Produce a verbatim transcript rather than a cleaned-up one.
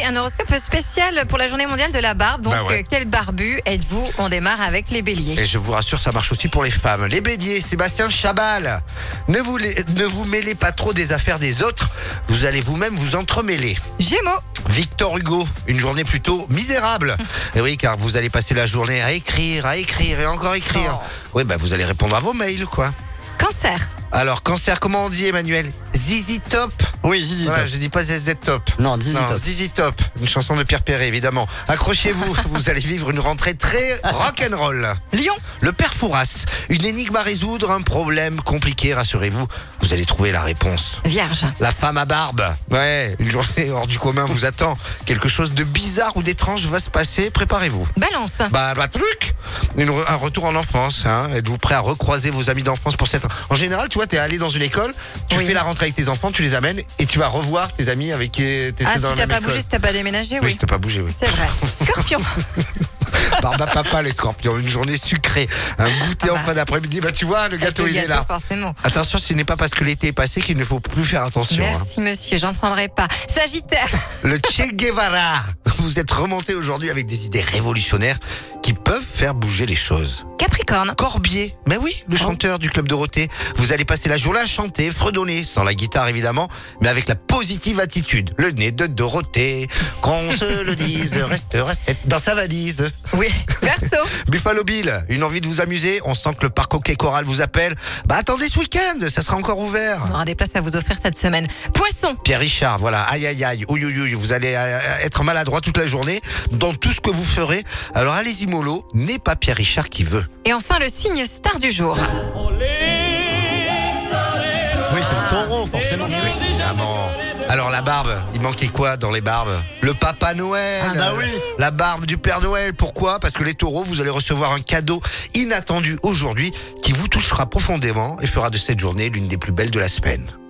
un horoscope spécial pour la journée mondiale de la barbe. Donc, Bah ouais. euh, quel barbu êtes-vous? On démarre avec les béliers. Et je vous rassure, ça marche aussi pour les femmes. Les béliers, Sébastien Chabal, ne vous, les- ne vous mêlez pas trop des affaires des autres, vous allez vous-même vous entremêler. Gémeaux, Victor Hugo, une journée plutôt misérable. Et oui, car vous allez passer la journée à écrire, à écrire et encore écrire. Oui, bah vous allez répondre à vos mails, quoi. cancer, Alors, cancer, comment on dit, Emmanuel? Zizi Top. Oui, Zizi Voilà, Top. je dis pas Z Z Top. Non, Zizi Non, Top. Zizi Top, une chanson de Pierre Perret, évidemment. Accrochez-vous, vous allez vivre une rentrée très rock'n'roll. Lion, Le père Fouras, une énigme à résoudre, un problème compliqué, rassurez-vous, vous allez trouver la réponse. vierge, La femme à barbe, ouais, une journée hors du commun vous attend. Quelque chose de bizarre ou d'étrange va se passer, préparez-vous. balance, Bah, bah truc Une re- Un retour en enfance, hein. Êtes-vous prêt à recroiser vos amis d'enfance pour cette... En général, tu vois, t'es allé dans une école, tu Oui. fais la rentrée avec tes enfants, tu les amènes et tu vas revoir tes amis avec qui t'étais Ah, dans si la t'as même pas école. bougé, si t'as pas déménagé, Oui, oui. si t'as pas bougé, oui. C'est vrai. Scorpion, Barbe à papa, les scorpions, une journée sucrée, un goûter Ah en bah. fin d'après-midi. Bah, tu vois, le gâteau, le il est gâteau, là. forcément. Attention, ce n'est pas parce que l'été est passé qu'il ne faut plus faire attention. hein. Merci monsieur, j'en prendrai pas. Sagittaire, Le Che Guevara. Vous êtes remonté aujourd'hui avec des idées révolutionnaires qui peuvent faire bouger les choses. Capricorne, Corbier, mais oui, le chanteur du Club Dorothée. Vous allez passer la journée à chanter, fredonner, sans la guitare évidemment, mais avec la positive attitude. Le nez de Dorothée, qu'on se le dise, restera sept dans sa valise. oui. Verseau, Buffalo Bill, une envie de vous amuser, on sent que le parc hockey choral vous appelle. Bah attendez ce week-end, ça sera encore ouvert. on aura des places à vous offrir cette semaine. Poisson, Pierre Richard, voilà, aïe aïe aïe, ouïe ouïe ouïe, vous allez euh, être maladroit toute la journée dans tout ce que vous ferez. Alors allez-y mollo, n'est pas Pierre Richard qui veut. et enfin le signe star du jour. Oui, c'est le taureau, forcément. Évidemment. Alors la barbe, il manquait quoi dans les barbes? Le Papa Noël. Ah bah oui. La barbe du Père Noël, pourquoi? Parce que les taureaux, vous allez recevoir un cadeau inattendu aujourd'hui qui vous touchera profondément et fera de cette journée l'une des plus belles de la semaine.